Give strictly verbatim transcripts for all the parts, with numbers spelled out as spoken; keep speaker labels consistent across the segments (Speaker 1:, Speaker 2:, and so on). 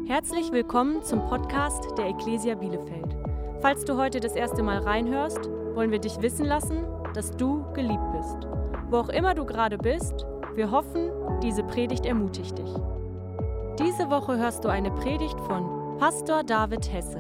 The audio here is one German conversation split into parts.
Speaker 1: Herzlich willkommen zum Podcast der Ecclesia Bielefeld. Falls du heute das erste Mal reinhörst, wollen wir dich wissen lassen, dass du geliebt bist. Wo auch immer du gerade bist, wir hoffen, diese Predigt ermutigt dich. Diese Woche hörst du eine Predigt von Pastor David Hesse.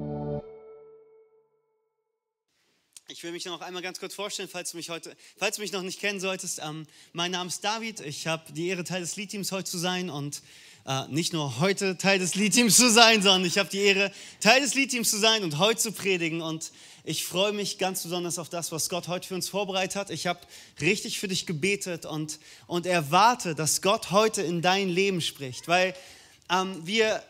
Speaker 2: Ich will mich noch einmal ganz kurz vorstellen, falls du mich heute, falls du mich noch nicht kennen solltest. Ähm, mein Name ist David. Ich habe die Ehre, Teil des Leadteams heute zu sein und äh, nicht nur heute Teil des Leadteams zu sein, sondern ich habe die Ehre, Teil des Leadteams zu sein und heute zu predigen. Und ich freue mich ganz besonders auf das, was Gott heute für uns vorbereitet hat. Ich habe richtig für dich gebetet und, und erwarte, dass Gott heute in dein Leben spricht, weil ähm, wir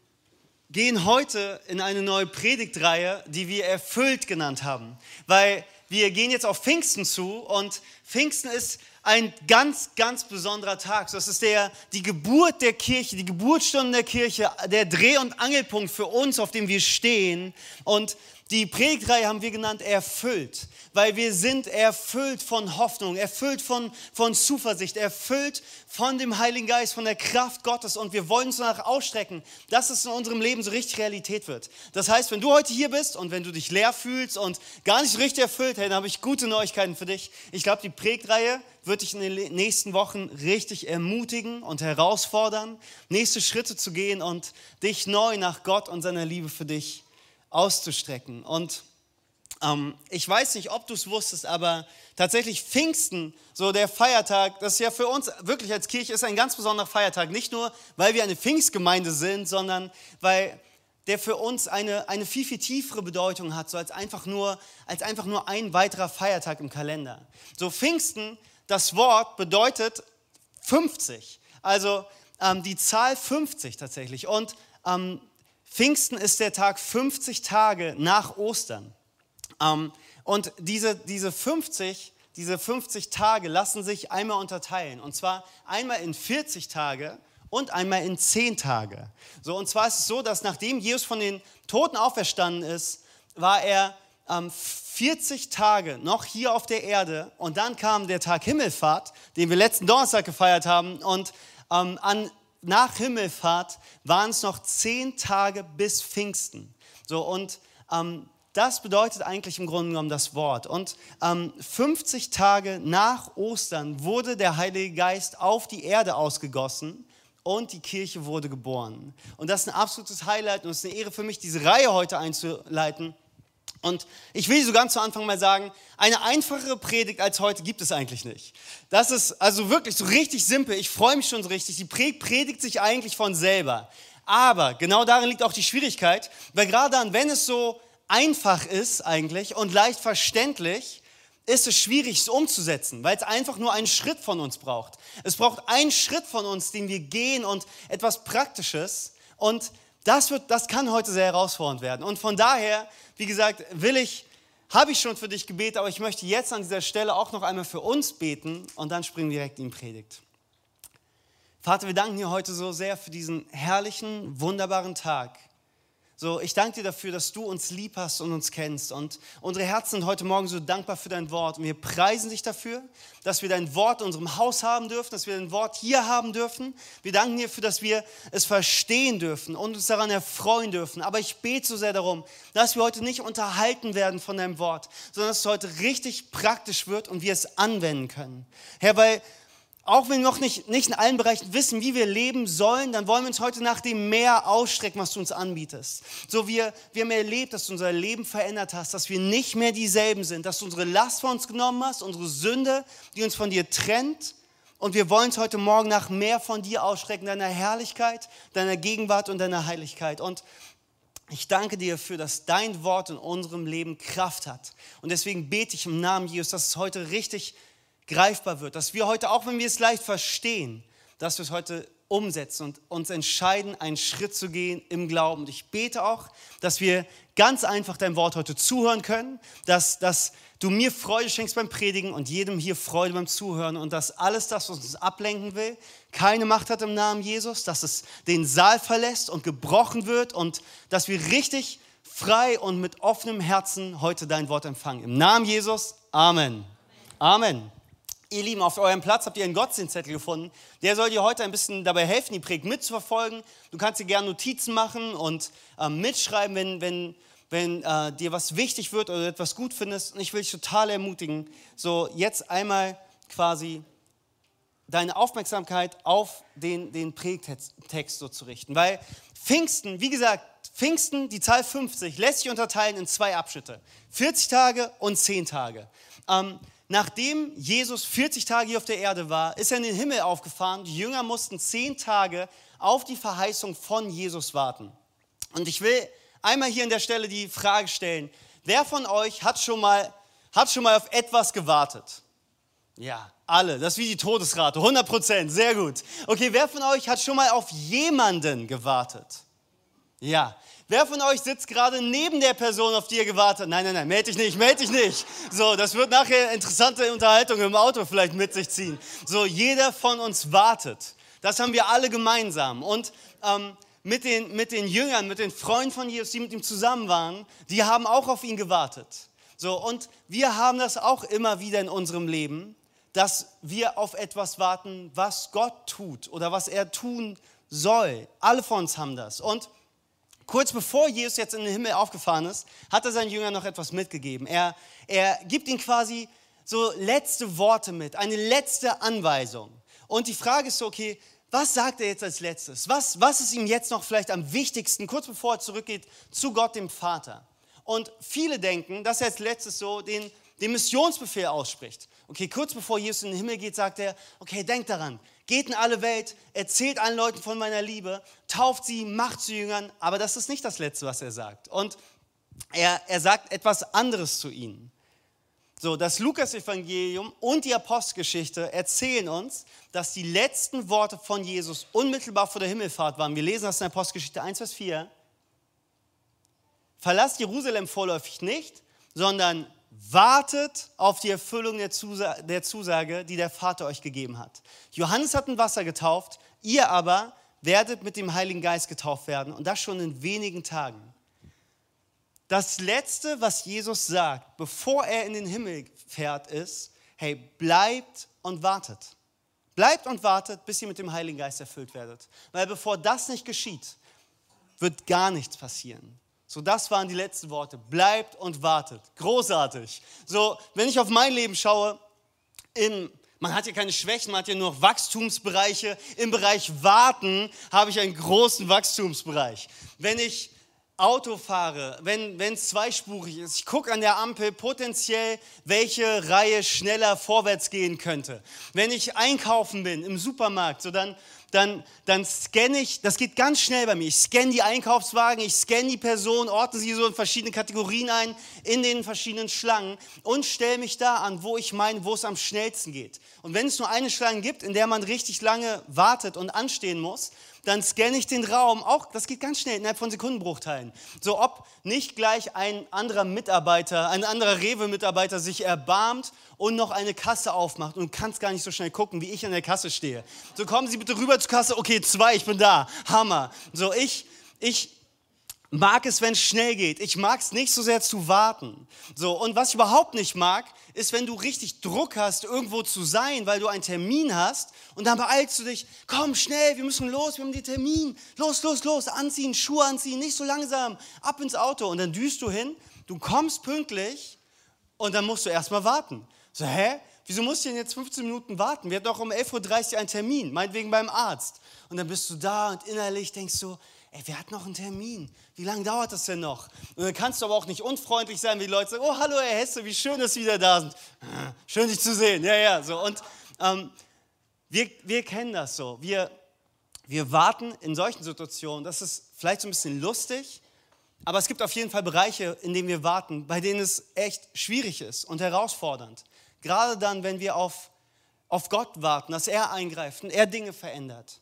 Speaker 2: gehen heute in eine neue Predigtreihe, die wir erfüllt genannt haben, weil wir gehen jetzt auf Pfingsten zu und Pfingsten ist ein ganz, ganz besonderer Tag. Das ist der, die Geburt der Kirche, die Geburtsstunde der Kirche, der Dreh- und Angelpunkt für uns, auf dem wir stehen. Und die Predigtreihe haben wir genannt erfüllt, weil wir sind erfüllt von Hoffnung, erfüllt von, von Zuversicht, erfüllt von dem Heiligen Geist, von der Kraft Gottes und wir wollen uns danach ausstrecken, dass es in unserem Leben so richtig Realität wird. Das heißt, wenn du heute hier bist und wenn du dich leer fühlst und gar nicht so richtig erfüllt, hey, dann habe ich gute Neuigkeiten für dich. Ich glaube, die Predigtreihe wird dich in den nächsten Wochen richtig ermutigen und herausfordern, nächste Schritte zu gehen und dich neu nach Gott und seiner Liebe für dich auszustrecken. Und ähm, ich weiß nicht, ob du es wusstest, aber tatsächlich Pfingsten, so der Feiertag, das ist ja für uns wirklich als Kirche ist ein ganz besonderer Feiertag. Nicht nur, weil wir eine Pfingstgemeinde sind, sondern weil der für uns eine, eine viel, viel tiefere Bedeutung hat, so als einfach nur, als einfach nur ein weiterer Feiertag im Kalender. So Pfingsten, das Wort bedeutet fünfzig, also ähm, die Zahl fünfzig tatsächlich. Und ähm, Pfingsten ist der Tag fünfzig Tage nach Ostern. Ähm, und diese, diese, fünfzig, diese fünfzig Tage lassen sich einmal unterteilen. Und zwar einmal in vierzig Tage und einmal in zehn Tage. So, und zwar ist es so, dass nachdem Jesus von den Toten auferstanden ist, war er ähm, vierzig Tage noch hier auf der Erde. Und dann kam der Tag Himmelfahrt, den wir letzten Donnerstag gefeiert haben. Und ähm, an Nach Himmelfahrt waren es noch zehn Tage bis Pfingsten. So, und ähm, das bedeutet eigentlich im Grunde genommen das Wort. Und ähm, fünfzig Tage nach Ostern wurde der Heilige Geist auf die Erde ausgegossen und die Kirche wurde geboren. Und das ist ein absolutes Highlight und es ist eine Ehre für mich, diese Reihe heute einzuleiten. Und ich will so ganz zu Anfang mal sagen, eine einfachere Predigt als heute gibt es eigentlich nicht. Das ist also wirklich so richtig simpel. Ich freue mich schon so richtig. Die Predigt predigt sich eigentlich von selber. Aber genau darin liegt auch die Schwierigkeit, weil gerade dann, wenn es so einfach ist eigentlich und leicht verständlich, ist es schwierig, es umzusetzen, weil es einfach nur einen Schritt von uns braucht. Es braucht einen Schritt von uns, den wir gehen und etwas Praktisches und Das, wird, das kann heute sehr herausfordernd werden. Und von daher, wie gesagt, will ich, habe ich schon für dich gebetet, aber ich möchte jetzt an dieser Stelle auch noch einmal für uns beten und dann springen wir direkt in die Predigt. Vater, wir danken dir heute so sehr für diesen herrlichen, wunderbaren Tag. So, ich danke dir dafür, dass du uns lieb hast und uns kennst. Und unsere Herzen sind heute Morgen so dankbar für dein Wort. Und wir preisen dich dafür, dass wir dein Wort in unserem Haus haben dürfen, dass wir dein Wort hier haben dürfen. Wir danken dir dafür, dass wir es verstehen dürfen und uns daran erfreuen dürfen. Aber ich bete so sehr darum, dass wir heute nicht unterhalten werden von deinem Wort, sondern dass es heute richtig praktisch wird und wir es anwenden können. Herr, weil auch wenn wir noch nicht, nicht in allen Bereichen wissen, wie wir leben sollen, dann wollen wir uns heute nach dem Meer ausstrecken, was du uns anbietest. So wir, wir haben erlebt, dass du unser Leben verändert hast, dass wir nicht mehr dieselben sind, dass du unsere Last von uns genommen hast, unsere Sünde, die uns von dir trennt. Und wir wollen uns heute Morgen nach mehr von dir ausstrecken, deiner Herrlichkeit, deiner Gegenwart und deiner Heiligkeit. Und ich danke dir dafür, dass dein Wort in unserem Leben Kraft hat. Und deswegen bete ich im Namen Jesus, dass es heute richtig greifbar wird, dass wir heute, auch wenn wir es leicht verstehen, dass wir es heute umsetzen und uns entscheiden, einen Schritt zu gehen im Glauben. Und ich bete auch, dass wir ganz einfach dein Wort heute zuhören können, dass, dass du mir Freude schenkst beim Predigen und jedem hier Freude beim Zuhören und dass alles das, was uns ablenken will, keine Macht hat im Namen Jesus, dass es den Saal verlässt und gebrochen wird und dass wir richtig frei und mit offenem Herzen heute dein Wort empfangen. Im Namen Jesus, Amen. Amen. Ihr Lieben, auf eurem Platz habt ihr einen Gottesdienstzettel gefunden. Der soll dir heute ein bisschen dabei helfen, die Predigt mitzuverfolgen. Du kannst dir gerne Notizen machen und ähm, mitschreiben, wenn, wenn, wenn äh, dir was wichtig wird oder du etwas gut findest. Und ich will dich total ermutigen, so jetzt einmal quasi deine Aufmerksamkeit auf den, den Predigtext so zu richten. Weil Pfingsten, wie gesagt, Pfingsten, die Zahl fünfzig, lässt sich unterteilen in zwei Abschnitte. vierzig Tage und zehn Tage. Ähm, Nachdem Jesus vierzig Tage hier auf der Erde war, ist er in den Himmel aufgefahren. Die Jünger mussten zehn Tage auf die Verheißung von Jesus warten. Und ich will einmal hier an der Stelle die Frage stellen, wer von euch hat schon mal, hat schon mal auf etwas gewartet? Ja, alle. Das ist wie die Todesrate, hundert Prozent, sehr gut. Okay, wer von euch hat schon mal auf jemanden gewartet? Ja. Wer von euch sitzt gerade neben der Person, auf die ihr gewartet habt? Nein, nein, nein, melde dich nicht, melde dich nicht. So, das wird nachher interessante Unterhaltung im Auto vielleicht mit sich ziehen. So, jeder von uns wartet. Das haben wir alle gemeinsam. Und ähm, mit, den, mit den Jüngern, mit den Freunden von Jesus, die mit ihm zusammen waren, die haben auch auf ihn gewartet. So, und wir haben das auch immer wieder in unserem Leben, dass wir auf etwas warten, was Gott tut oder was er tun soll. Alle von uns haben das. Und kurz bevor Jesus jetzt in den Himmel aufgefahren ist, hat er seinen Jüngern noch etwas mitgegeben. Er, er gibt ihnen quasi so letzte Worte mit, eine letzte Anweisung. Und die Frage ist so, okay, was sagt er jetzt als letztes? Was, was ist ihm jetzt noch vielleicht am wichtigsten, kurz bevor er zurückgeht zu Gott, dem Vater? Und viele denken, dass er als letztes so den, den Missionsbefehl ausspricht. Okay, kurz bevor Jesus in den Himmel geht, sagt er, okay, denkt daran, geht in alle Welt, erzählt allen Leuten von meiner Liebe, tauft sie, macht zu Jüngern, aber das ist nicht das Letzte, was er sagt. Und er, er sagt etwas anderes zu ihnen. So, das Lukas-Evangelium und die Apostelgeschichte erzählen uns, dass die letzten Worte von Jesus unmittelbar vor der Himmelfahrt waren. Wir lesen das in Apostelgeschichte eins, Vers vier. Verlasst Jerusalem vorläufig nicht, sondern wartet auf die Erfüllung der Zusage, der Zusage, die der Vater euch gegeben hat. Johannes hat in Wasser getauft, ihr aber werdet mit dem Heiligen Geist getauft werden und das schon in wenigen Tagen. Das Letzte, was Jesus sagt, bevor er in den Himmel fährt, ist, hey, bleibt und wartet. Bleibt und wartet, bis ihr mit dem Heiligen Geist erfüllt werdet. Weil bevor das nicht geschieht, wird gar nichts passieren. So, das waren die letzten Worte. Bleibt und wartet. Großartig. So, wenn ich auf mein Leben schaue, in, man hat ja keine Schwächen, man hat ja nur Wachstumsbereiche. Im Bereich Warten habe ich einen großen Wachstumsbereich. Wenn ich Auto fahre, wenn es zweispurig ist, ich gucke an der Ampel potenziell, welche Reihe schneller vorwärts gehen könnte. Wenn ich einkaufen bin im Supermarkt, so dann, dann, dann scanne ich, das geht ganz schnell bei mir, ich scanne die Einkaufswagen, ich scanne die Personen, ordne sie so in verschiedene Kategorien ein, in den verschiedenen Schlangen und stelle mich da an, wo ich meine, wo es am schnellsten geht. Und wenn es nur eine Schlange gibt, in der man richtig lange wartet und anstehen muss, dann scanne ich den Raum, auch das geht ganz schnell, innerhalb von Sekundenbruchteilen. So, ob nicht gleich ein anderer Mitarbeiter, ein anderer Rewe-Mitarbeiter sich erbarmt und noch eine Kasse aufmacht und du kannst gar nicht so schnell gucken, wie ich an der Kasse stehe. So, kommen Sie bitte rüber zur Kasse, okay, zwei, ich bin da, Hammer. So, ich, ich mag es, wenn es schnell geht. Ich mag es nicht so sehr zu warten. So, und was ich überhaupt nicht mag, ist, wenn du richtig Druck hast, irgendwo zu sein, weil du einen Termin hast und dann beeilst du dich, komm schnell, wir müssen los, wir haben den Termin, los, los, los, anziehen, Schuhe anziehen, nicht so langsam, ab ins Auto und dann düst du hin, du kommst pünktlich und dann musst du erstmal warten. So, hä? Wieso musst du denn jetzt fünfzehn Minuten warten? Wir hatten doch um elf Uhr dreißig einen Termin, meinetwegen beim Arzt. Und dann bist du da und innerlich denkst du, ey, wir hatten noch einen Termin. Wie lange dauert das denn noch? Und dann kannst du aber auch nicht unfreundlich sein, wie die Leute sagen, oh, hallo, Herr Hesse, wie schön, dass Sie wieder da sind. Schön, dich zu sehen. Ja, ja, so. Und ähm, wir, wir kennen das so. Wir, wir warten in solchen Situationen. Das ist vielleicht so ein bisschen lustig, aber es gibt auf jeden Fall Bereiche, in denen wir warten, bei denen es echt schwierig ist und herausfordernd. Gerade dann, wenn wir auf, auf Gott warten, dass er eingreift und er Dinge verändert.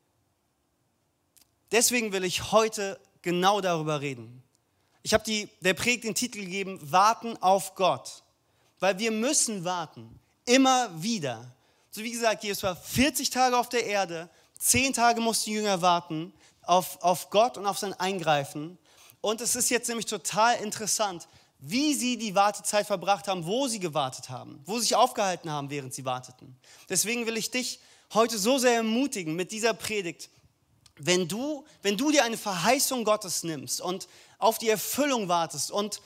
Speaker 2: Deswegen will ich heute genau darüber reden. Ich habe der Predigt den Titel gegeben, Warten auf Gott. Weil wir müssen warten, immer wieder. So wie gesagt, Jesus war vierzig Tage auf der Erde, zehn Tage mussten die Jünger warten auf, auf Gott und auf sein Eingreifen. Und es ist jetzt nämlich total interessant, wie sie die Wartezeit verbracht haben, wo sie gewartet haben, wo sie sich aufgehalten haben, während sie warteten. Deswegen will ich dich heute so sehr ermutigen mit dieser Predigt, wenn du, wenn du dir eine Verheißung Gottes nimmst und auf die Erfüllung wartest und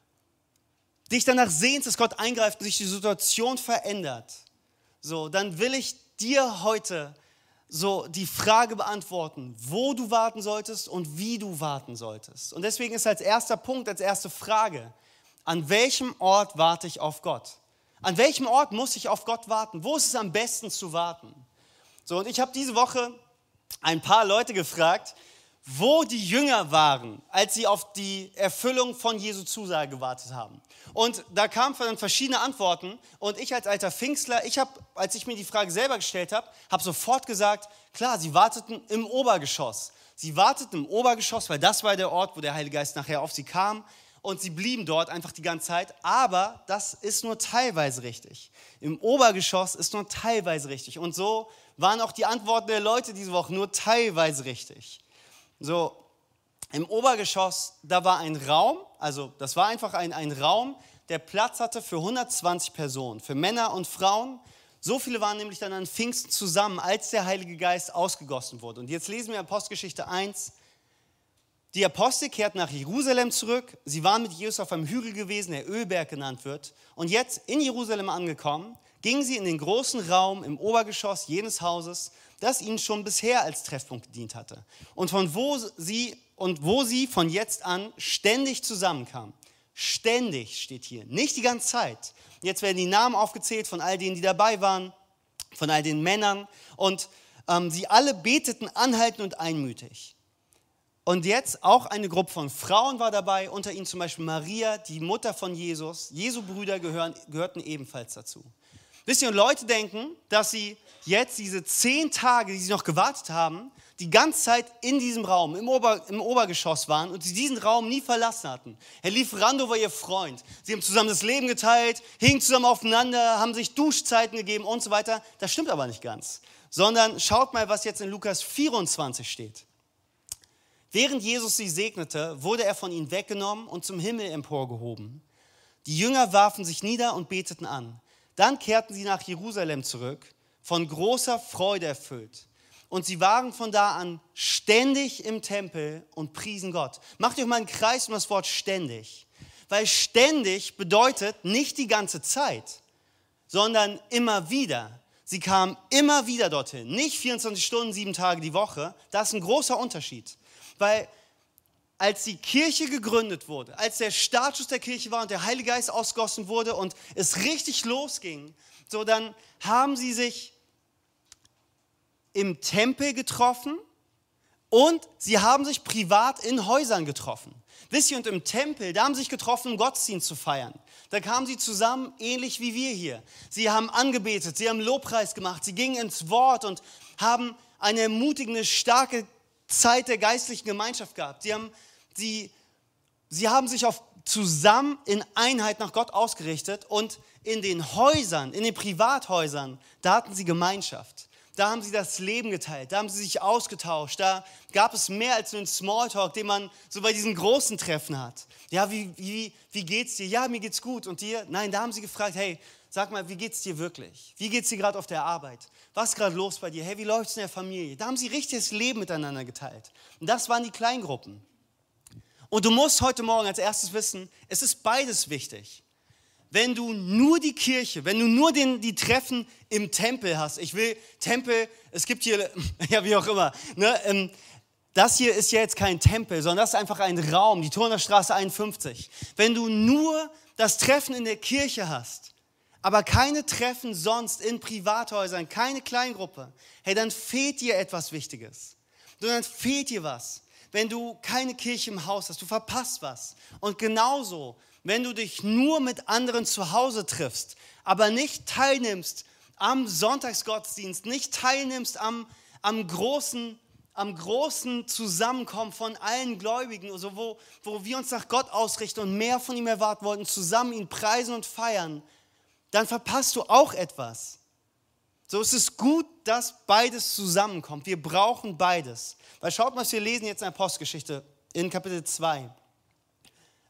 Speaker 2: dich danach sehnst, dass Gott eingreift und sich die Situation verändert, so, dann will ich dir heute so die Frage beantworten, wo du warten solltest und wie du warten solltest. Und deswegen ist als erster Punkt, als erste Frage, an welchem Ort warte ich auf Gott? An welchem Ort muss ich auf Gott warten? Wo ist es am besten zu warten? So, und ich habe diese Woche ein paar Leute gefragt, wo die Jünger waren, als sie auf die Erfüllung von Jesu Zusage gewartet haben. Und da kamen dann verschiedene Antworten und ich als alter Pfingstler, ich habe, als ich mir die Frage selber gestellt habe, habe sofort gesagt, klar, sie warteten im Obergeschoss. Sie warteten im Obergeschoss, weil das war der Ort, wo der Heilige Geist nachher auf sie kam und sie blieben dort einfach die ganze Zeit, aber das ist nur teilweise richtig. Im Obergeschoss ist nur teilweise richtig und so waren auch die Antworten der Leute diese Woche nur teilweise richtig. So, im Obergeschoss, da war ein Raum, also das war einfach ein, ein Raum, der Platz hatte für hundertzwanzig Personen, für Männer und Frauen. So viele waren nämlich dann an Pfingsten zusammen, als der Heilige Geist ausgegossen wurde. Und jetzt lesen wir Apostelgeschichte eins. Die Apostel kehrten nach Jerusalem zurück. Sie waren mit Jesus auf einem Hügel gewesen, der Ölberg genannt wird. Und jetzt in Jerusalem angekommen, gingen sie in den großen Raum im Obergeschoss jenes Hauses, das ihnen schon bisher als Treffpunkt gedient hatte. Und von wo sie, und wo sie von jetzt an ständig zusammenkamen. Ständig steht hier, nicht die ganze Zeit. Jetzt werden die Namen aufgezählt von all denen, die dabei waren, von all den Männern. Und ähm, sie alle beteten anhaltend und einmütig. Und jetzt auch eine Gruppe von Frauen war dabei, unter ihnen zum Beispiel Maria, die Mutter von Jesus. Jesu Brüder gehören, gehörten ebenfalls dazu. Wisst ihr, und Leute denken, dass sie jetzt diese zehn Tage, die sie noch gewartet haben, die ganze Zeit in diesem Raum, im, Ober, im Obergeschoss waren und sie diesen Raum nie verlassen hatten. Herr Lieferando war ihr Freund. Sie haben zusammen das Leben geteilt, hingen zusammen aufeinander, haben sich Duschzeiten gegeben und so weiter. Das stimmt aber nicht ganz. Sondern schaut mal, was jetzt in Lukas vierundzwanzig steht. Während Jesus sie segnete, wurde er von ihnen weggenommen und zum Himmel emporgehoben. Die Jünger warfen sich nieder und beteten an. Dann kehrten sie nach Jerusalem zurück, von großer Freude erfüllt. Und sie waren von da an ständig im Tempel und priesen Gott. Macht euch mal einen Kreis um das Wort ständig. Weil ständig bedeutet nicht die ganze Zeit, sondern immer wieder. Sie kamen immer wieder dorthin. Nicht vierundzwanzig Stunden, sieben Tage die Woche. Das ist ein großer Unterschied. Weil als die Kirche gegründet wurde, als der Startschuss der Kirche war und der Heilige Geist ausgegossen wurde und es richtig losging, so dann haben sie sich im Tempel getroffen und sie haben sich privat in Häusern getroffen. Wisst ihr, und im Tempel, da haben sie sich getroffen, um Gottesdienst zu feiern. Da kamen sie zusammen, ähnlich wie wir hier. Sie haben angebetet, sie haben Lobpreis gemacht, sie gingen ins Wort und haben eine ermutigende, starke Zeit der geistlichen Gemeinschaft gehabt. Sie haben, sie, sie haben sich auf, zusammen in Einheit nach Gott ausgerichtet und in den Häusern, in den Privathäusern, da hatten sie Gemeinschaft. Da haben sie das Leben geteilt, da haben sie sich ausgetauscht, da gab es mehr als nur einen Smalltalk, den man so bei diesen großen Treffen hat. Ja, wie, wie, wie geht's dir? Ja, mir geht's gut. Und dir? Nein, da haben sie gefragt, hey, sag mal, wie geht's dir wirklich? Wie geht's dir gerade auf der Arbeit? Was ist gerade los bei dir? Hey, wie läuft's in der Familie? Da haben sie richtiges Leben miteinander geteilt. Und das waren die Kleingruppen. Und du musst heute Morgen als erstes wissen, es ist beides wichtig. Wenn du nur die Kirche, wenn du nur den, die Treffen im Tempel hast, ich will Tempel, es gibt hier, ja wie auch immer, ne, ähm, das hier ist ja jetzt kein Tempel, sondern das ist einfach ein Raum, die Turner Straße einundfünfzig. Wenn du nur das Treffen in der Kirche hast, aber keine Treffen sonst in Privathäusern, keine Kleingruppe, hey, dann fehlt dir etwas Wichtiges. Dann fehlt dir was, wenn du keine Kirche im Haus hast, du verpasst was. Und genauso, wenn du dich nur mit anderen zu Hause triffst, aber nicht teilnimmst am Sonntagsgottesdienst, nicht teilnimmst am, am, großen, am großen Zusammenkommen von allen Gläubigen, also wo, wo wir uns nach Gott ausrichten und mehr von ihm erwarten wollten, zusammen ihn preisen und feiern, dann verpasst du auch etwas. So ist es gut, dass beides zusammenkommt. Wir brauchen beides. Weil schaut mal, was wir lesen jetzt in der Apostelgeschichte in Kapitel zwei.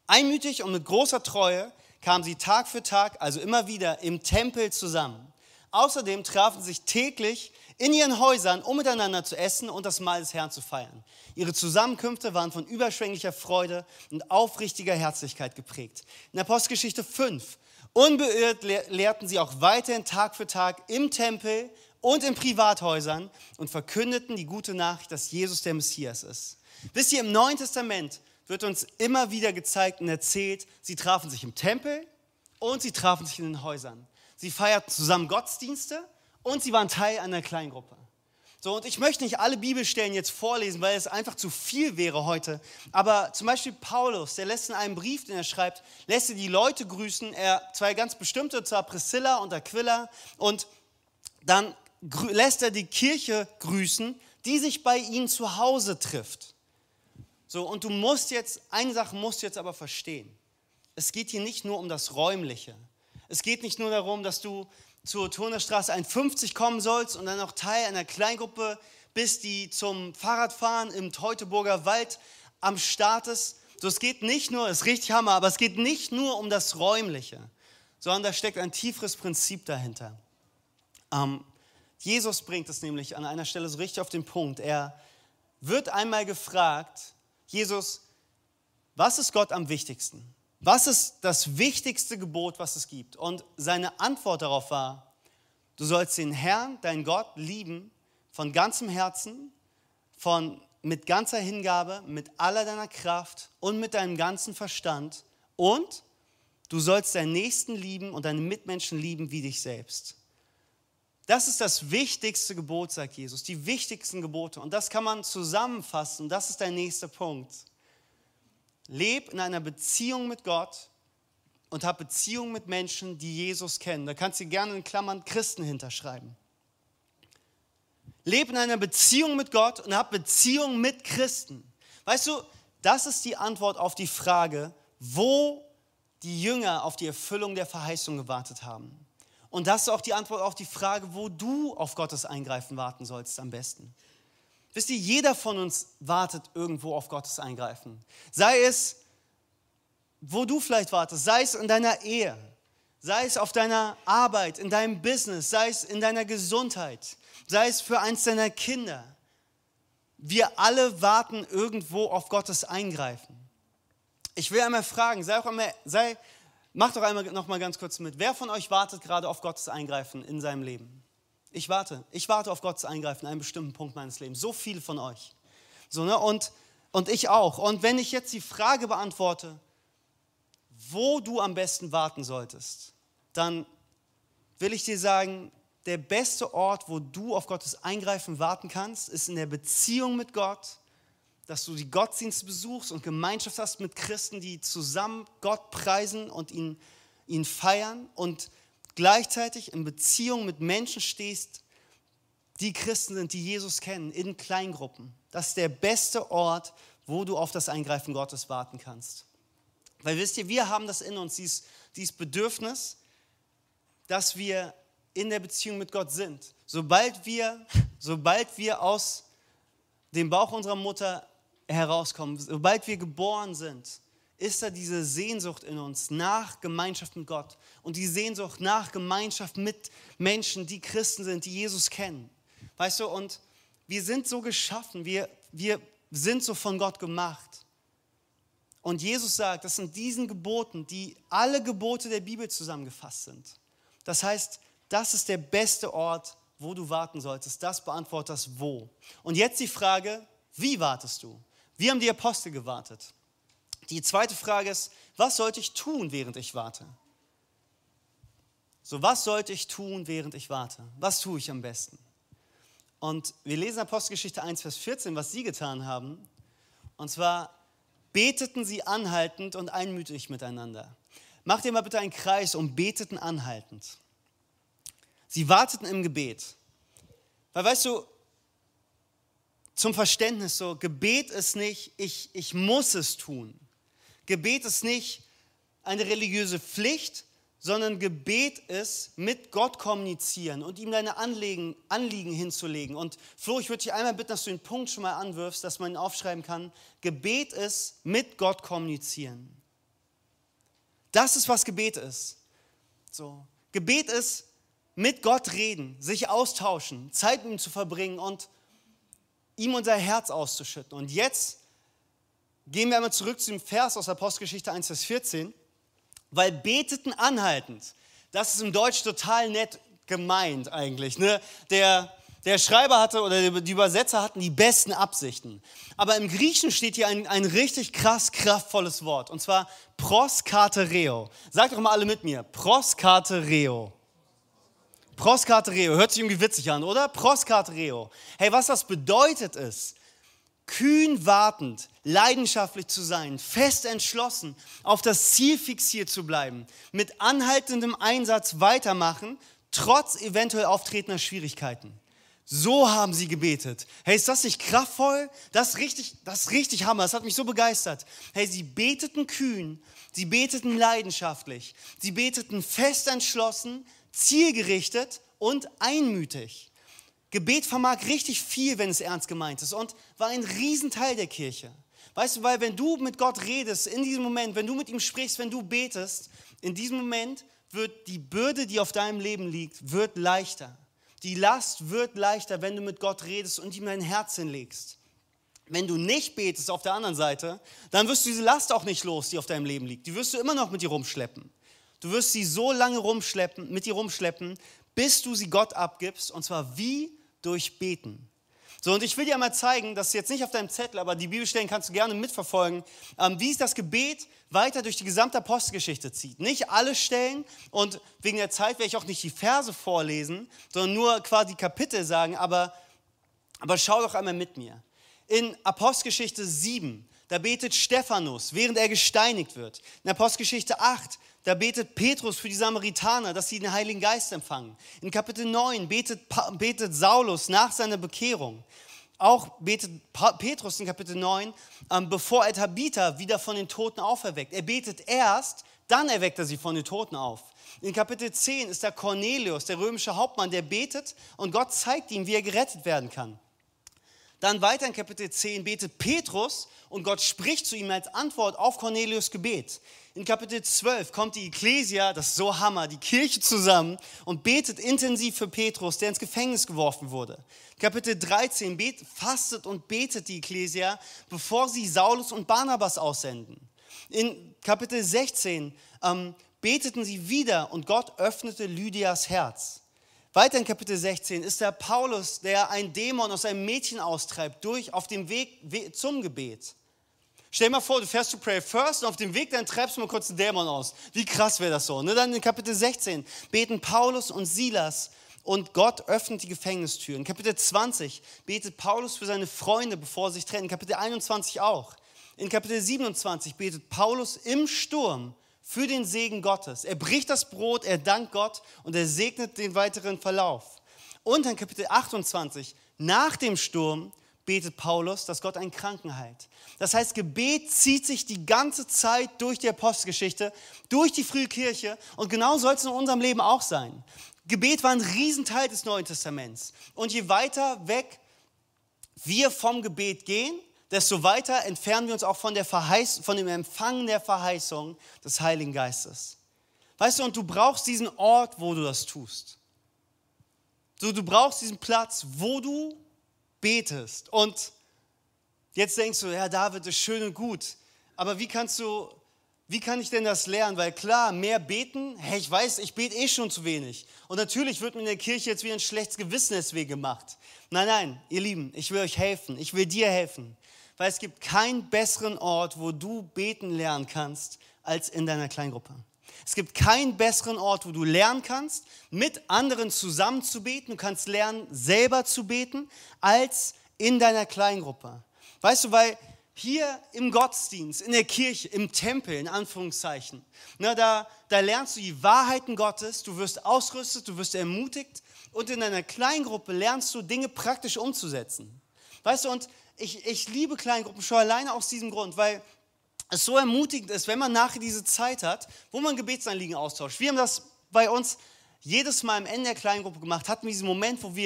Speaker 2: Einmütig und mit großer Treue kamen sie Tag für Tag, also immer wieder, im Tempel zusammen. Außerdem trafen sie sich täglich in ihren Häusern, um miteinander zu essen und das Mahl des Herrn zu feiern. Ihre Zusammenkünfte waren von überschwänglicher Freude und aufrichtiger Herzlichkeit geprägt. In Apostelgeschichte fünf, unbeirrt lehrten sie auch weiterhin Tag für Tag im Tempel und in Privathäusern und verkündeten die gute Nachricht, dass Jesus der Messias ist. Wisst ihr, im Neuen Testament wird uns immer wieder gezeigt und erzählt, sie trafen sich im Tempel und sie trafen sich in den Häusern. Sie feierten zusammen Gottesdienste und sie waren Teil einer Kleingruppe. So, und ich möchte nicht alle Bibelstellen jetzt vorlesen, weil es einfach zu viel wäre heute. Aber zum Beispiel Paulus, der lässt in einem Brief, den er schreibt, lässt er die Leute grüßen. Er zwei ganz bestimmte, zwar Priscilla und Aquila. Und dann lässt er die Kirche grüßen, die sich bei ihnen zu Hause trifft. So, und du musst jetzt, eine Sache musst du jetzt aber verstehen. Es geht hier nicht nur um das Räumliche. Es geht nicht nur darum, dass du zur Turnerstraße einundfünfzig kommen sollst und dann auch Teil einer Kleingruppe bist, die zum Fahrradfahren im Teutoburger Wald am Start ist. So, es geht nicht nur, es ist richtig Hammer, aber es geht nicht nur um das Räumliche, sondern da steckt ein tieferes Prinzip dahinter. Ähm, Jesus bringt es nämlich an einer Stelle so richtig auf den Punkt. Er wird einmal gefragt, Jesus, was ist Gott am wichtigsten? Was ist das wichtigste Gebot, was es gibt? Und seine Antwort darauf war, du sollst den Herrn, deinen Gott, lieben von ganzem Herzen, von, mit ganzer Hingabe, mit aller deiner Kraft und mit deinem ganzen Verstand. Und du sollst deinen Nächsten lieben und deine Mitmenschen lieben wie dich selbst. Das ist das wichtigste Gebot, sagt Jesus, die wichtigsten Gebote. Und das kann man zusammenfassen, das ist der nächste Punkt. Leb in einer Beziehung mit Gott und hab Beziehung mit Menschen, die Jesus kennen. Da kannst du gerne in Klammern Christen hinterschreiben. Leb in einer Beziehung mit Gott und hab Beziehung mit Christen. Weißt du, das ist die Antwort auf die Frage, wo die Jünger auf die Erfüllung der Verheißung gewartet haben. Und das ist auch die Antwort auf die Frage, wo du auf Gottes Eingreifen warten sollst am besten. Wisst ihr, jeder von uns wartet irgendwo auf Gottes Eingreifen. Sei es, wo du vielleicht wartest, sei es in deiner Ehe, sei es auf deiner Arbeit, in deinem Business, sei es in deiner Gesundheit, sei es für eins deiner Kinder. Wir alle warten irgendwo auf Gottes Eingreifen. Ich will einmal fragen, sei auch einmal, sei, mach doch einmal noch mal ganz kurz mit. Wer von euch wartet gerade auf Gottes Eingreifen in seinem Leben? Ich warte. Ich warte auf Gottes Eingreifen an einem bestimmten Punkt meines Lebens. So viele von euch. So, ne? und, und ich auch. Und wenn ich jetzt die Frage beantworte, wo du am besten warten solltest, dann will ich dir sagen, der beste Ort, wo du auf Gottes Eingreifen warten kannst, ist in der Beziehung mit Gott, dass du die Gottesdienste besuchst und Gemeinschaft hast mit Christen, die zusammen Gott preisen und ihn, ihn feiern und gleichzeitig in Beziehung mit Menschen stehst, die Christen sind, die Jesus kennen, in Kleingruppen. Das ist der beste Ort, wo du auf das Eingreifen Gottes warten kannst. Weil wisst ihr, wir haben das in uns, dieses, dieses Bedürfnis, dass wir in der Beziehung mit Gott sind. Sobald wir, sobald wir aus dem Bauch unserer Mutter herauskommen, sobald wir geboren sind, ist da diese Sehnsucht in uns nach Gemeinschaft mit Gott und die Sehnsucht nach Gemeinschaft mit Menschen, die Christen sind, die Jesus kennen. Weißt du, und wir sind so geschaffen, wir, wir sind so von Gott gemacht. Und Jesus sagt, das sind diesen Geboten, die alle Gebote der Bibel zusammengefasst sind. Das heißt, das ist der beste Ort, wo du warten solltest. Das beantwortet das Wo. Und jetzt die Frage, wie wartest du? Wie haben die Apostel gewartet? Die zweite Frage ist, was sollte ich tun, während ich warte? So, was sollte ich tun, während ich warte? Was tue ich am besten? Und wir lesen Apostelgeschichte eins, Vers vierzehn, was sie getan haben. Und zwar beteten sie anhaltend und einmütig miteinander. Mach dir mal bitte einen Kreis um beteten anhaltend. Sie warteten im Gebet. Weil weißt du, zum Verständnis so, Gebet ist nicht, ich, ich muss es tun. Gebet ist nicht eine religiöse Pflicht, sondern Gebet ist mit Gott kommunizieren und ihm deine Anliegen, Anliegen hinzulegen. Und Flo, ich würde dich einmal bitten, dass du den Punkt schon mal anwirfst, dass man ihn aufschreiben kann. Gebet ist mit Gott kommunizieren. Das ist, was Gebet ist. So. Gebet ist mit Gott reden, sich austauschen, Zeit mit ihm zu verbringen und ihm unser Herz auszuschütten. Und jetzt gehen wir einmal zurück zu dem Vers aus Apostelgeschichte eins, Vers vierzehn, weil beteten anhaltend, das ist im Deutsch total nett gemeint eigentlich. Ne? Der, der Schreiber hatte oder die Übersetzer hatten die besten Absichten. Aber im Griechischen steht hier ein, ein richtig krass kraftvolles Wort und zwar proskatereo. Sagt doch mal alle mit mir, proskatereo. Proskatereo, hört sich irgendwie witzig an, oder? Proskatereo. Hey, was das bedeutet ist, kühn wartend, leidenschaftlich zu sein, fest entschlossen, auf das Ziel fixiert zu bleiben, mit anhaltendem Einsatz weitermachen, trotz eventuell auftretender Schwierigkeiten. So haben sie gebetet. Hey, ist das nicht kraftvoll? Das ist richtig, das ist richtig Hammer, das hat mich so begeistert. Hey, sie beteten kühn, sie beteten leidenschaftlich, sie beteten fest entschlossen, zielgerichtet und einmütig. Gebet vermag richtig viel, wenn es ernst gemeint ist und war ein Riesenteil der Kirche. Weißt du, weil wenn du mit Gott redest, in diesem Moment, wenn du mit ihm sprichst, wenn du betest, in diesem Moment wird die Bürde, die auf deinem Leben liegt, wird leichter. Die Last wird leichter, wenn du mit Gott redest und ihm dein Herz hinlegst. Wenn du nicht betest auf der anderen Seite, dann wirst du diese Last auch nicht los, die auf deinem Leben liegt. Die wirst du immer noch mit dir rumschleppen. Du wirst sie so lange rumschleppen, mit dir rumschleppen, bis du sie Gott abgibst, und zwar wie? Durch Beten. So, und ich will dir mal zeigen, das ist jetzt nicht auf deinem Zettel, aber die Bibelstellen kannst du gerne mitverfolgen, ähm, wie es das Gebet weiter durch die gesamte Apostelgeschichte zieht. Nicht alle Stellen und wegen der Zeit werde ich auch nicht die Verse vorlesen, sondern nur quasi Kapitel sagen, aber, aber schau doch einmal mit mir. In Apostelgeschichte sieben, da betet Stephanus, während er gesteinigt wird. In Apostelgeschichte acht, da betet Petrus für die Samaritaner, dass sie den Heiligen Geist empfangen. In Kapitel neun betet, betet Saulus nach seiner Bekehrung. Auch betet Petrus in Kapitel neun, ähm, bevor er Tabitha wieder von den Toten auferweckt. Er betet erst, dann erweckt er sie von den Toten auf. In Kapitel zehn ist der Cornelius, der römische Hauptmann, der betet und Gott zeigt ihm, wie er gerettet werden kann. Dann weiter in Kapitel zehn betet Petrus und Gott spricht zu ihm als Antwort auf Cornelius' Gebet. In Kapitel zwölf kommt die Ekklesia, das ist so Hammer, die Kirche zusammen und betet intensiv für Petrus, der ins Gefängnis geworfen wurde. Kapitel dreizehn bet, fastet und betet die Ekklesia, bevor sie Saulus und Barnabas aussenden. In Kapitel sechzehn ähm, beteten sie wieder und Gott öffnete Lydias Herz. Weiter in Kapitel sechzehn ist der Paulus, der ein Dämon aus einem Mädchen austreibt, durch auf dem Weg zum Gebet. Stell dir mal vor, du fährst zu Pray First und auf dem Weg dann treibst du mal kurz einen Dämon aus. Wie krass wäre das so? Ne? Dann in Kapitel sechzehn beten Paulus und Silas und Gott öffnet die Gefängnistüren. In Kapitel zwanzig betet Paulus für seine Freunde, bevor sie sich trennen. In Kapitel einundzwanzig auch. In Kapitel siebenundzwanzig betet Paulus im Sturm für den Segen Gottes. Er bricht das Brot, er dankt Gott und er segnet den weiteren Verlauf. Und in Kapitel achtundzwanzig, nach dem Sturm, betet Paulus, dass Gott einen Kranken heilt. Das heißt, Gebet zieht sich die ganze Zeit durch die Apostelgeschichte, durch die frühe Kirche und genau soll es in unserem Leben auch sein. Gebet war ein Riesenteil des Neuen Testaments. Und je weiter weg wir vom Gebet gehen, desto weiter entfernen wir uns auch von, der Verheiß- von dem Empfangen der Verheißung des Heiligen Geistes. Weißt du, und du brauchst diesen Ort, wo du das tust. Du, du brauchst diesen Platz, wo du betest. Und jetzt denkst du, ja, David, ist schön und gut, aber wie kannst du, wie kann ich denn das lernen? Weil klar, mehr beten, hey, ich weiß, ich bete eh schon zu wenig. Und natürlich wird mir in der Kirche jetzt wieder ein schlechtes Gewissen deswegen gemacht. Nein, nein, ihr Lieben, ich will euch helfen, ich will dir helfen. Weil es gibt keinen besseren Ort, wo du beten lernen kannst, als in deiner Kleingruppe. Es gibt keinen besseren Ort, wo du lernen kannst, mit anderen zusammen zu beten. Du kannst lernen, selber zu beten, als in deiner Kleingruppe. Weißt du, weil hier im Gottesdienst, in der Kirche, im Tempel, in Anführungszeichen, na, da, da lernst du die Wahrheiten Gottes, du wirst ausgerüstet, du wirst ermutigt und in deiner Kleingruppe lernst du, Dinge praktisch umzusetzen. Weißt du, und ich, ich liebe Kleingruppen schon alleine aus diesem Grund, weil es so ermutigend ist, wenn man nachher diese Zeit hat, wo man Gebetsanliegen austauscht. Wir haben das bei uns jedes Mal am Ende der Kleingruppe gemacht, hatten wir diesen Moment, wo wir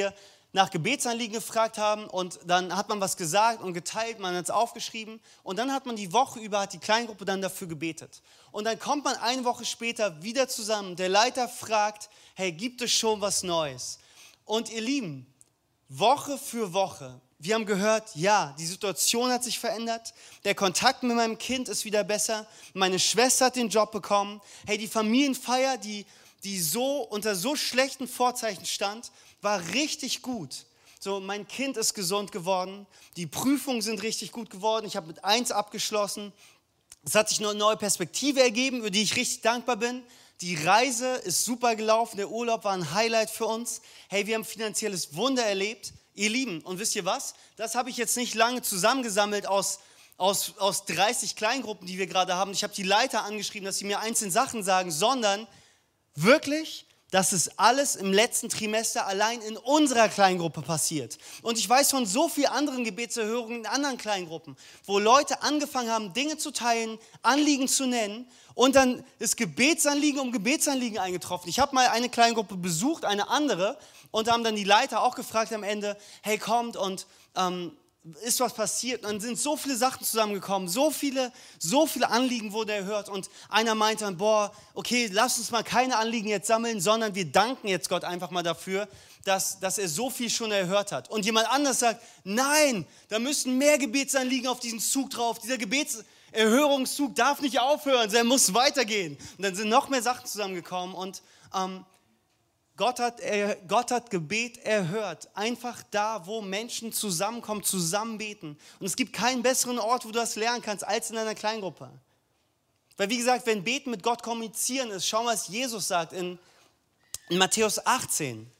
Speaker 2: nach Gebetsanliegen gefragt haben und dann hat man was gesagt und geteilt, man hat es aufgeschrieben und dann hat man die Woche über, hat die Kleingruppe dann dafür gebetet. Und dann kommt man eine Woche später wieder zusammen, der Leiter fragt, hey, gibt es schon was Neues? Und ihr Lieben, Woche für Woche, wir haben gehört, ja, die Situation hat sich verändert, der Kontakt mit meinem Kind ist wieder besser, meine Schwester hat den Job bekommen, hey, die Familienfeier, die, die so unter so schlechten Vorzeichen stand, war richtig gut. So, mein Kind ist gesund geworden, die Prüfungen sind richtig gut geworden, ich habe mit eins abgeschlossen. Es hat sich eine neue Perspektive ergeben, über die ich richtig dankbar bin. Die Reise ist super gelaufen, der Urlaub war ein Highlight für uns. Hey, wir haben finanzielles Wunder erlebt, ihr Lieben. Und wisst ihr was? Das habe ich jetzt nicht lange zusammengesammelt aus, aus, aus dreißig Kleingruppen, die wir gerade haben. Ich habe die Leiter angeschrieben, dass sie mir einzelne Sachen sagen, sondern wirklich, das ist alles im letzten Trimester allein in unserer Kleingruppe passiert. Und ich weiß von so vielen anderen Gebetserhörungen in anderen Kleingruppen, wo Leute angefangen haben, Dinge zu teilen, Anliegen zu nennen und dann ist Gebetsanliegen um Gebetsanliegen eingetroffen. Ich habe mal eine Kleingruppe besucht, eine andere und haben dann die Leiter auch gefragt am Ende, hey, kommt und ähm, ist was passiert? Und dann sind so viele Sachen zusammengekommen, so viele, so viele Anliegen wurde erhört und einer meinte dann, boah, okay, lass uns mal keine Anliegen jetzt sammeln, sondern wir danken jetzt Gott einfach mal dafür, dass, dass er so viel schon erhört hat. Und jemand anders sagt, nein, da müssen mehr Gebetsanliegen auf diesen Zug drauf, dieser Gebetserhörungszug darf nicht aufhören, er muss weitergehen. Und dann sind noch mehr Sachen zusammengekommen und ähm, Gott hat, er, Gott hat Gebet erhört, einfach da, wo Menschen zusammenkommen, zusammen beten. Und es gibt keinen besseren Ort, wo du das lernen kannst, als in einer Kleingruppe. Weil wie gesagt, wenn Beten mit Gott kommunizieren ist, schau mal, was Jesus sagt in, in Matthäus achtzehn.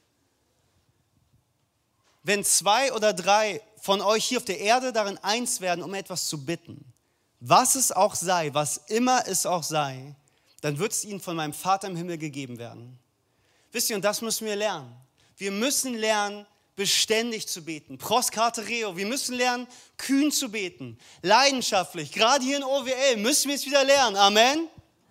Speaker 2: Wenn zwei oder drei von euch hier auf der Erde darin eins werden, um etwas zu bitten, was es auch sei, was immer es auch sei, dann wird es ihnen von meinem Vater im Himmel gegeben werden. Wisst ihr, und das müssen wir lernen. Wir müssen lernen, beständig zu beten. Pros Katereo, wir müssen lernen, kühn zu beten. Leidenschaftlich, gerade hier in O W L müssen wir es wieder lernen. Amen?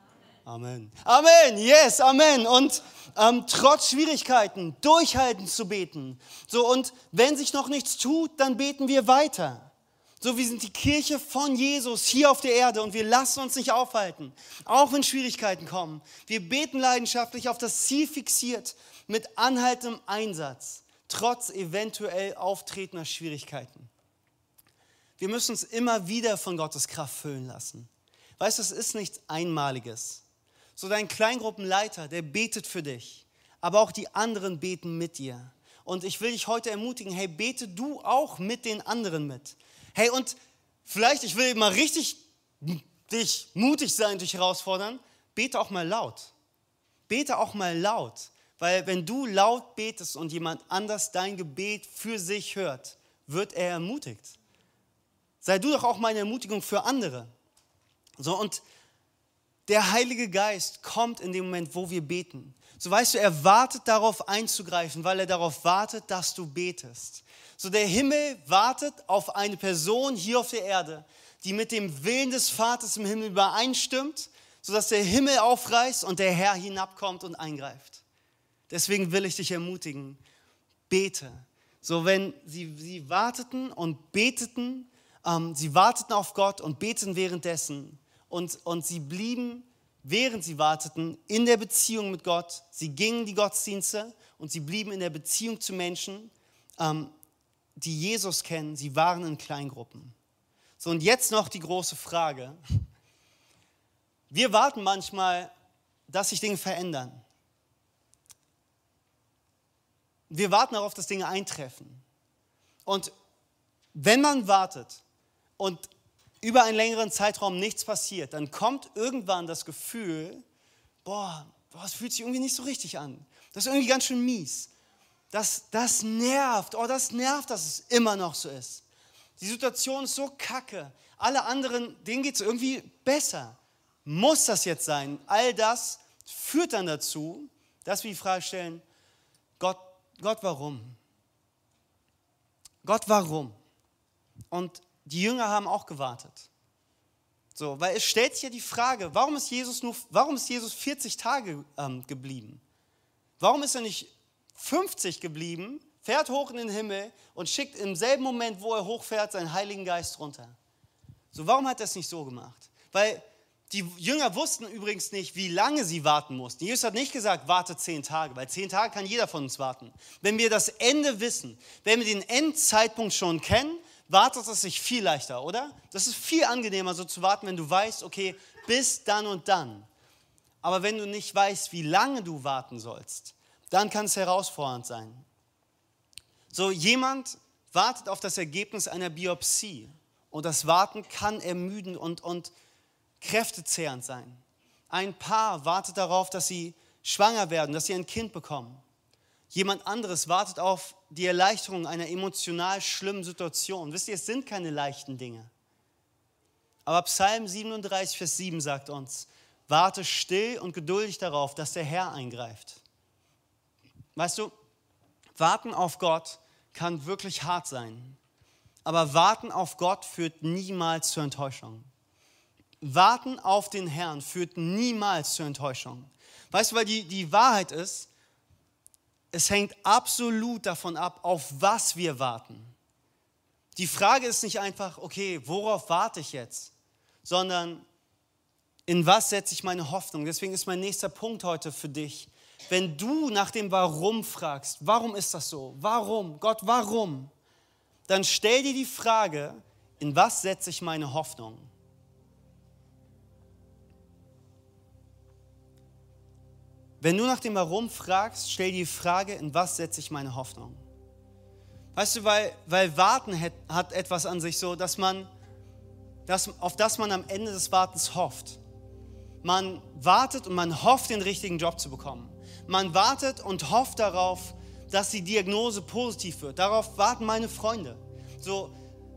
Speaker 2: Amen. Amen, Amen. Yes, Amen. Und ähm, trotz Schwierigkeiten durchhalten zu beten. So, und wenn sich noch nichts tut, dann beten wir weiter. So, wir sind die Kirche von Jesus hier auf der Erde und wir lassen uns nicht aufhalten, auch wenn Schwierigkeiten kommen. Wir beten leidenschaftlich, auf das Ziel fixiert, mit anhaltendem Einsatz, trotz eventuell auftretender Schwierigkeiten. Wir müssen uns immer wieder von Gottes Kraft füllen lassen. Weißt du, es ist nichts Einmaliges. So, dein Kleingruppenleiter, der betet für dich, aber auch die anderen beten mit dir. Und ich will dich heute ermutigen, hey, bete du auch mit den anderen mit. Hey, und vielleicht, ich will mal richtig dich mutig sein, dich herausfordern, bete auch mal laut. Bete auch mal laut, weil wenn du laut betest und jemand anders dein Gebet für sich hört, wird er ermutigt. Sei du doch auch mal eine Ermutigung für andere. So, und der Heilige Geist kommt in dem Moment, wo wir beten. So, weißt du, er wartet darauf einzugreifen, weil er darauf wartet, dass du betest. So, der Himmel wartet auf eine Person hier auf der Erde, die mit dem Willen des Vaters im Himmel übereinstimmt, sodass der Himmel aufreißt und der Herr hinabkommt und eingreift. Deswegen will ich dich ermutigen, bete. So, wenn sie, sie warteten und beteten, ähm, sie warteten auf Gott und beteten währenddessen und, und sie blieben, während sie warteten, in der Beziehung mit Gott. Sie gingen die Gottesdienste und sie blieben in der Beziehung zu Menschen, ähm, die Jesus kennen, sie waren in Kleingruppen. So, und jetzt noch die große Frage. Wir warten manchmal, dass sich Dinge verändern. Wir warten darauf, dass Dinge eintreffen. Und wenn man wartet und über einen längeren Zeitraum nichts passiert, dann kommt irgendwann das Gefühl, boah, boah, das fühlt sich irgendwie nicht so richtig an. Das ist irgendwie ganz schön mies. Das, das nervt, oh, das nervt, dass es immer noch so ist. Die Situation ist so kacke. Alle anderen, denen geht es irgendwie besser. Muss das jetzt sein? All das führt dann dazu, dass wir die Frage stellen, Gott, Gott, warum? Gott, warum? Und die Jünger haben auch gewartet. So, weil es stellt sich ja die Frage, warum ist Jesus nur, warum ist Jesus vierzig Tage ähm, geblieben? Warum ist er nicht fünfzig geblieben, fährt hoch in den Himmel und schickt im selben Moment, wo er hochfährt, seinen Heiligen Geist runter. So, warum hat er es nicht so gemacht? Weil die Jünger wussten übrigens nicht, wie lange sie warten mussten. Jesus hat nicht gesagt, warte zehn Tage, weil zehn Tage kann jeder von uns warten. Wenn wir das Ende wissen, wenn wir den Endzeitpunkt schon kennen, wartet es sich viel leichter, oder? Das ist viel angenehmer, so zu warten, wenn du weißt, okay, bis dann und dann. Aber wenn du nicht weißt, wie lange du warten sollst, dann kann es herausfordernd sein. So, jemand wartet auf das Ergebnis einer Biopsie und das Warten kann ermüdend und, und kräftezehrend sein. Ein Paar wartet darauf, dass sie schwanger werden, dass sie ein Kind bekommen. Jemand anderes wartet auf die Erleichterung einer emotional schlimmen Situation. Wisst ihr, es sind keine leichten Dinge. Aber Psalm siebenunddreißig, Vers sieben sagt uns, warte still und geduldig darauf, dass der Herr eingreift. Weißt du, warten auf Gott kann wirklich hart sein. Aber warten auf Gott führt niemals zur Enttäuschung. Warten auf den Herrn führt niemals zur Enttäuschung. Weißt du, weil die, die Wahrheit ist, es hängt absolut davon ab, auf was wir warten. Die Frage ist nicht einfach, okay, worauf warte ich jetzt? Sondern, in was setze ich meine Hoffnung? Deswegen ist mein nächster Punkt heute für dich. Wenn du nach dem Warum fragst, warum ist das so? Warum? Gott, warum? Dann stell dir die Frage, in was setze ich meine Hoffnung? Wenn du nach dem Warum fragst, stell dir die Frage, in was setze ich meine Hoffnung? Weißt du, weil, weil Warten hat, hat etwas an sich so, dass man, dass, auf das man am Ende des Wartens hofft. Man wartet und man hofft, den richtigen Job zu bekommen. Man wartet und hofft darauf, dass die Diagnose positiv wird. Darauf warten meine Freunde. So,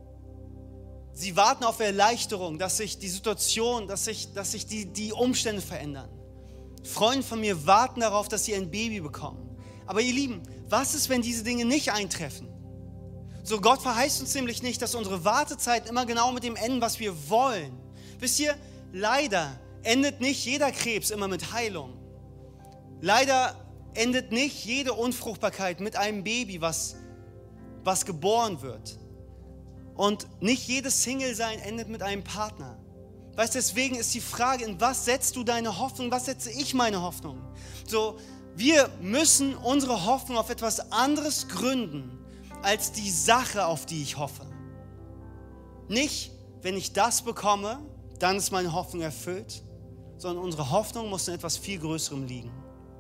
Speaker 2: sie warten auf Erleichterung, dass sich die Situation, dass sich, dass sich die, die Umstände verändern. Freunde von mir warten darauf, dass sie ein Baby bekommen. Aber ihr Lieben, was ist, wenn diese Dinge nicht eintreffen? So, Gott verheißt uns nämlich nicht, dass unsere Wartezeit immer genau mit dem enden, was wir wollen. Wisst ihr, leider endet nicht jeder Krebs immer mit Heilung. Leider endet nicht jede Unfruchtbarkeit mit einem Baby, was, was geboren wird. Und nicht jedes Single-Sein endet mit einem Partner. Weißt du, deswegen ist die Frage, in was setzt du deine Hoffnung, was setze ich meine Hoffnung? So, wir müssen unsere Hoffnung auf etwas anderes gründen, als die Sache, auf die ich hoffe. Nicht, wenn ich das bekomme, dann ist meine Hoffnung erfüllt, sondern unsere Hoffnung muss in etwas viel Größerem liegen.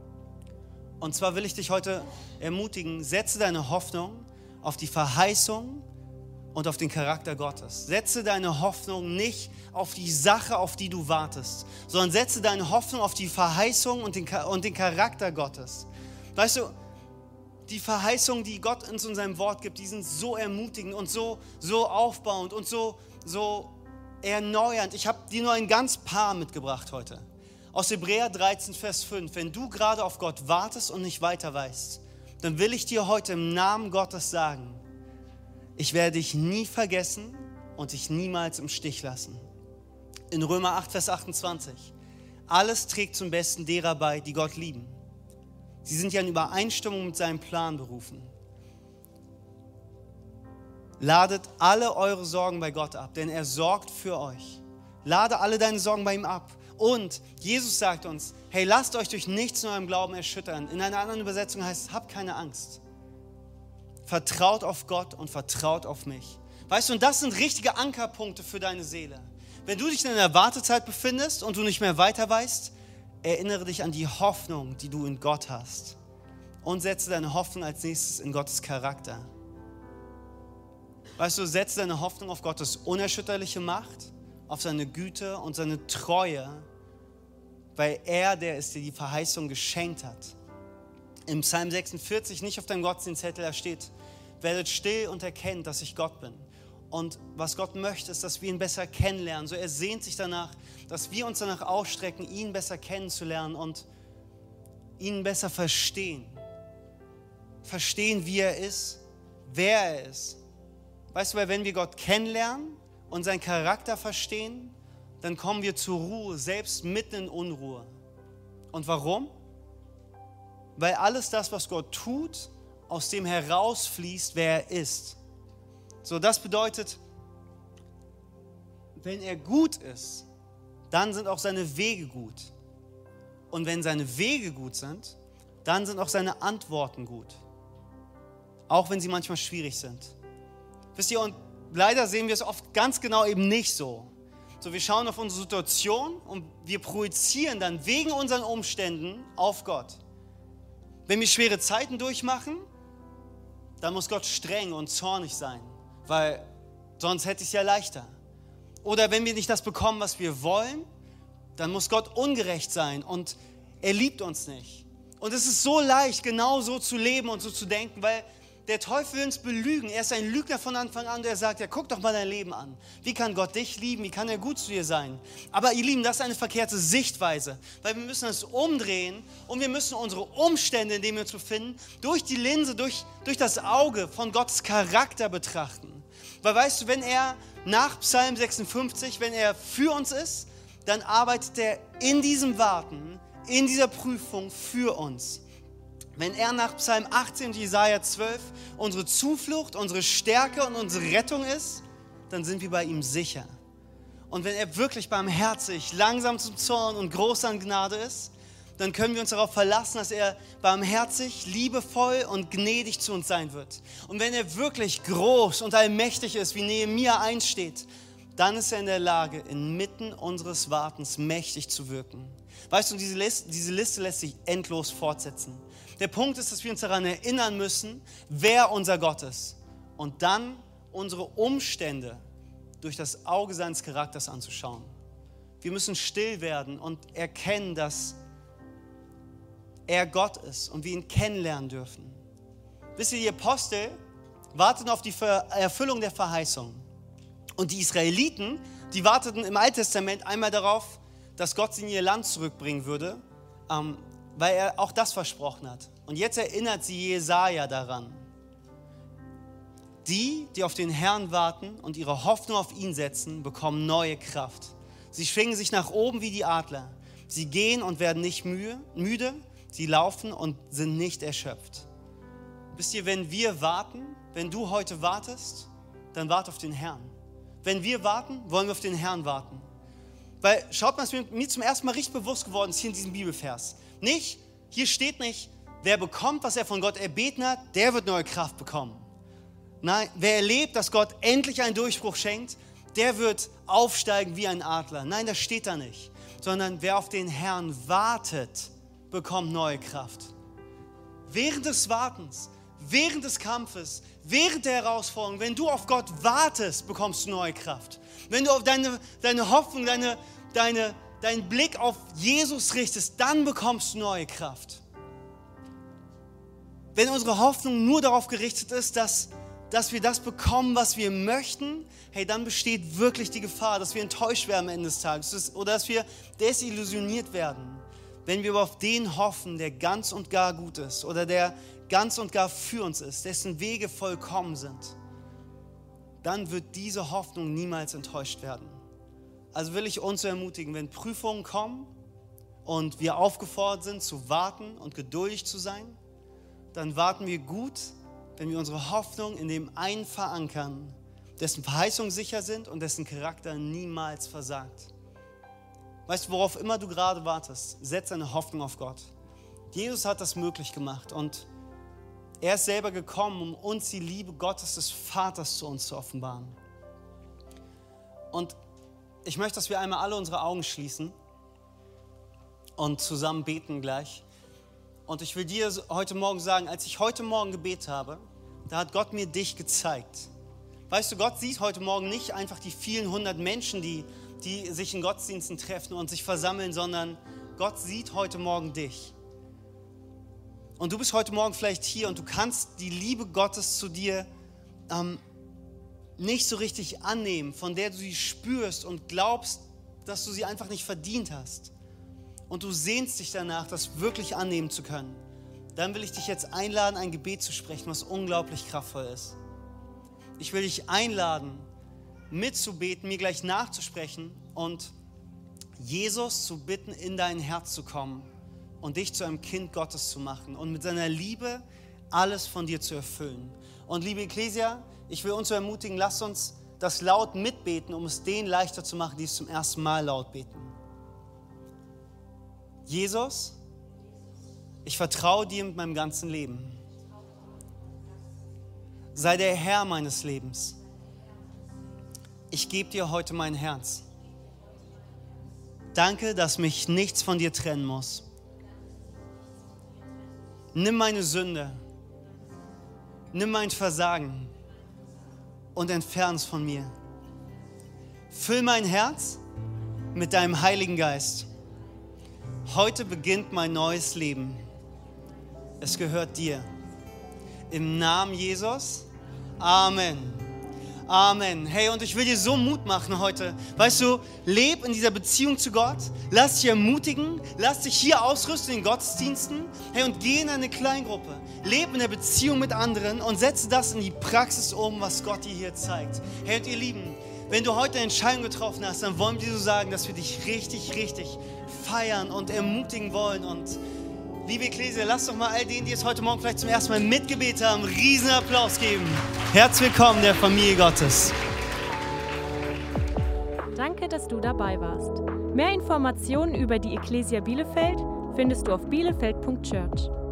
Speaker 2: Und zwar will ich dich heute ermutigen, setze deine Hoffnung auf die Verheißung und auf den Charakter Gottes. Setze deine Hoffnung nicht auf die Sache, auf die du wartest, sondern setze deine Hoffnung auf die Verheißung und den, und den Charakter Gottes. Weißt du, die Verheißungen, die Gott uns in seinem Wort gibt, die sind so ermutigend und so, so aufbauend und so, so erneuernd. Ich habe dir nur ein ganz paar mitgebracht heute. Aus Hebräer dreizehn, Vers fünf. Wenn du gerade auf Gott wartest und nicht weiter weißt, dann will ich dir heute im Namen Gottes sagen, ich werde dich nie vergessen und dich niemals im Stich lassen. In Römer acht, Vers achtundzwanzig. Alles trägt zum Besten derer bei, die Gott lieben. Sie sind ja in Übereinstimmung mit seinem Plan berufen. Ladet alle eure Sorgen bei Gott ab, denn er sorgt für euch. Lade alle deine Sorgen bei ihm ab. Und Jesus sagt uns, hey, lasst euch durch nichts in eurem Glauben erschüttern. In einer anderen Übersetzung heißt es, habt keine Angst. Vertraut auf Gott und vertraut auf mich. Weißt du, und das sind richtige Ankerpunkte für deine Seele. Wenn du dich in einer Wartezeit befindest und du nicht mehr weiter weißt, erinnere dich an die Hoffnung, die du in Gott hast. Und setze deine Hoffnung als nächstes in Gottes Charakter. Weißt du, setze deine Hoffnung auf Gottes unerschütterliche Macht, auf seine Güte und seine Treue, weil er der ist, der die Verheißung geschenkt hat. Im Psalm sechsundvierzig, nicht auf deinem Gottesdienstzettel, da steht, werdet still und erkennt, dass ich Gott bin. Und was Gott möchte, ist, dass wir ihn besser kennenlernen. So, er sehnt sich danach, dass wir uns danach ausstrecken, ihn besser kennenzulernen und ihn besser verstehen. Verstehen, wie er ist, wer er ist. Weißt du, weil wenn wir Gott kennenlernen und seinen Charakter verstehen, dann kommen wir zur Ruhe, selbst mitten in Unruhe. Und warum? Weil alles das, was Gott tut aus dem herausfließt, wer er ist. So, das bedeutet, wenn er gut ist, dann sind auch seine Wege gut. Und wenn seine Wege gut sind, dann sind auch seine Antworten gut. Auch wenn sie manchmal schwierig sind. Wisst ihr, und leider sehen wir es oft ganz genau eben nicht so. So, wir schauen auf unsere Situation und wir projizieren dann wegen unseren Umständen auf Gott. Wenn wir schwere Zeiten durchmachen, dann muss Gott streng und zornig sein, weil sonst hätte ich es ja leichter. Oder wenn wir nicht das bekommen, was wir wollen, dann muss Gott ungerecht sein und er liebt uns nicht. Und es ist so leicht, genau so zu leben und so zu denken, weil der Teufel will uns belügen. Er ist ein Lügner von Anfang an, der sagt, ja, guck doch mal dein Leben an. Wie kann Gott dich lieben? Wie kann er gut zu dir sein? Aber ihr Lieben, das ist eine verkehrte Sichtweise, weil wir müssen das umdrehen und wir müssen unsere Umstände, in denen wir uns befinden, durch die Linse, durch, durch das Auge von Gottes Charakter betrachten. Weil weißt du, wenn er nach Psalm sechsundfünfzig, wenn er für uns ist, dann arbeitet er in diesem Warten, in dieser Prüfung für uns. Wenn er nach Psalm achtzehn und Jesaja zwölf unsere Zuflucht, unsere Stärke und unsere Rettung ist, dann sind wir bei ihm sicher. Und wenn er wirklich barmherzig, langsam zum Zorn und groß an Gnade ist, dann können wir uns darauf verlassen, dass er barmherzig, liebevoll und gnädig zu uns sein wird. Und wenn er wirklich groß und allmächtig ist, wie Nehemia eins steht, dann ist er in der Lage, inmitten unseres Wartens mächtig zu wirken. Weißt du, diese Liste, diese Liste lässt sich endlos fortsetzen. Der Punkt ist, dass wir uns daran erinnern müssen, wer unser Gott ist. Und dann unsere Umstände durch das Auge seines Charakters anzuschauen. Wir müssen still werden und erkennen, dass er Gott ist und wir ihn kennenlernen dürfen. Wisst ihr, die Apostel warteten auf die Erfüllung der Verheißung. Und die Israeliten, die warteten im Alten Testament einmal darauf, dass Gott sie in ihr Land zurückbringen würde, ähm, weil er auch das versprochen hat. Und jetzt erinnert sie Jesaja daran. Die, die auf den Herrn warten und ihre Hoffnung auf ihn setzen, bekommen neue Kraft. Sie schwingen sich nach oben wie die Adler. Sie gehen und werden nicht müde, sie laufen und sind nicht erschöpft. Wisst ihr, wenn wir warten, wenn du heute wartest, dann warte auf den Herrn. Wenn wir warten, wollen wir auf den Herrn warten. Weil, schaut mal, was mir zum ersten Mal richtig bewusst geworden ist hier in diesem Bibelvers. Nicht, hier steht nicht, wer bekommt, was er von Gott erbeten hat, der wird neue Kraft bekommen. Nein, wer erlebt, dass Gott endlich einen Durchbruch schenkt, der wird aufsteigen wie ein Adler. Nein, das steht da nicht. Sondern wer auf den Herrn wartet, bekommt neue Kraft. Während des Wartens, während des Kampfes, während der Herausforderung, wenn du auf Gott wartest, bekommst du neue Kraft. Wenn du auf deine, deine Hoffnung, deine, deine, deinen Blick auf Jesus richtest, dann bekommst du neue Kraft. Wenn unsere Hoffnung nur darauf gerichtet ist, dass, dass wir das bekommen, was wir möchten, hey, dann besteht wirklich die Gefahr, dass wir enttäuscht werden am Ende des Tages oder dass wir desillusioniert werden. Wenn wir aber auf den hoffen, der ganz und gar gut ist oder der ganz und gar für uns ist, dessen Wege vollkommen sind, dann wird diese Hoffnung niemals enttäuscht werden. Also will ich uns ermutigen, wenn Prüfungen kommen und wir aufgefordert sind zu warten und geduldig zu sein, dann warten wir gut, wenn wir unsere Hoffnung in dem einen verankern, dessen Verheißungen sicher sind und dessen Charakter niemals versagt. Weißt du, worauf immer du gerade wartest, setz deine Hoffnung auf Gott. Jesus hat das möglich gemacht und er ist selber gekommen, um uns die Liebe Gottes des Vaters zu uns zu offenbaren. Und ich möchte, dass wir einmal alle unsere Augen schließen und zusammen beten gleich. Und ich will dir heute Morgen sagen, als ich heute Morgen gebetet habe, da hat Gott mir dich gezeigt. Weißt du, Gott sieht heute Morgen nicht einfach die vielen hundert Menschen, die, die sich in Gottesdiensten treffen und sich versammeln, sondern Gott sieht heute Morgen dich. Und du bist heute Morgen vielleicht hier und du kannst die Liebe Gottes zu dir ähm, nicht so richtig annehmen, von der du sie spürst und glaubst, dass du sie einfach nicht verdient hast. Und du sehnst dich danach, das wirklich annehmen zu können. Dann will ich dich jetzt einladen, ein Gebet zu sprechen, was unglaublich kraftvoll ist. Ich will dich einladen, mitzubeten, mir gleich nachzusprechen und Jesus zu bitten, in dein Herz zu kommen und dich zu einem Kind Gottes zu machen und mit seiner Liebe alles von dir zu erfüllen. Und liebe Ecclesia, ich will uns so ermutigen, lasst uns das laut mitbeten, um es denen leichter zu machen, die es zum ersten Mal laut beten. Jesus, ich vertraue dir mit meinem ganzen Leben. Sei der Herr meines Lebens. Ich gebe dir heute mein Herz. Danke, dass mich nichts von dir trennen muss. Nimm meine Sünde, nimm mein Versagen und entferne es von mir. Füll mein Herz mit deinem Heiligen Geist. Heute beginnt mein neues Leben. Es gehört dir. Im Namen Jesus. Amen. Amen. Hey, und ich will dir so Mut machen heute. Weißt du, leb in dieser Beziehung zu Gott. Lass dich ermutigen. Lass dich hier ausrüsten in Gottesdiensten. Hey, und geh in eine Kleingruppe. Leb in der Beziehung mit anderen und setze das in die Praxis um, was Gott dir hier zeigt. Hey, und ihr Lieben, wenn du heute eine Entscheidung getroffen hast, dann wollen wir dir so sagen, dass wir dich richtig, richtig feiern und ermutigen wollen. Und liebe Ecclesia, lasst doch mal all denen, die es heute Morgen vielleicht zum ersten Mal mitgebetet haben, einen riesen Applaus geben. Herzlich willkommen der Familie Gottes.
Speaker 1: Danke, dass du dabei warst. Mehr Informationen über die Ecclesia Bielefeld findest du auf bielefeld punkt church.